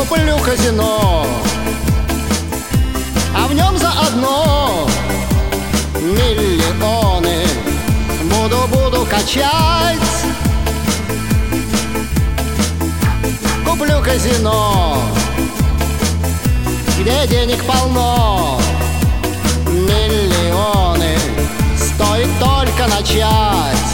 Куплю казино, а в нем заодно миллионы буду качать. Куплю казино, где денег полно, миллионы стоит только начать.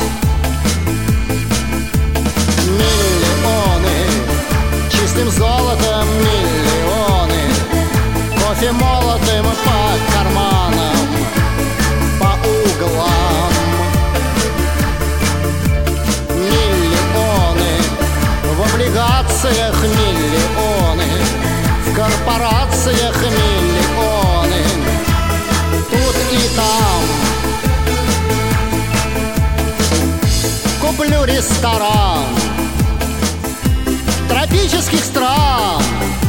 Миллионы чистым золотом, миллионы кофе молотым по карманам, по углам. Миллионы в облигациях, миллионы в корпорациях, миллионы тут и там. Куплю ресторан тропических стран,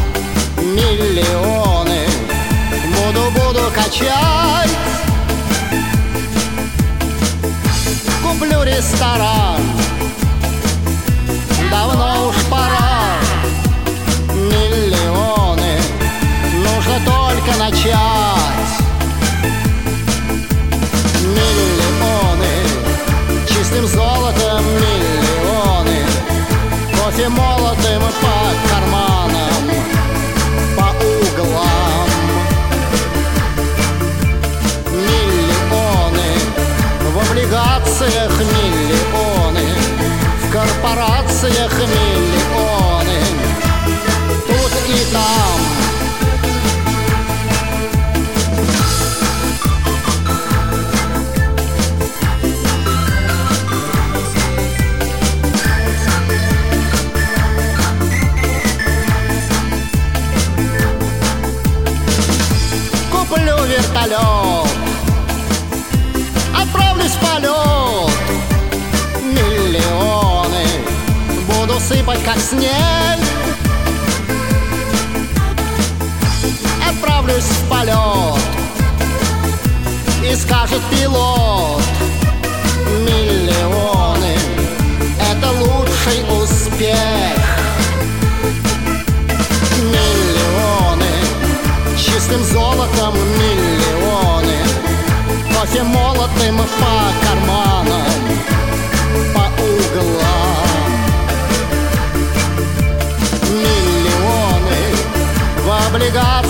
миллионы буду качать. Куплю ресторан, давно уж пора, миллионы нужно только начать. Миллионы чистым золотом, миллионы кофе молотым по карманам, по углам. Миллионы в облигациях, миллионы в корпорациях, миллионы тут и там. Куплю вертолет, отправлюсь в полет, миллионы буду сыпать как снег. Отправлюсь в полет, и скажет пилот: миллионы — это лучший успех. Миллионы чистым золотом, миллионы кофе молотым по карманам, по углам. Миллионы в облигациях,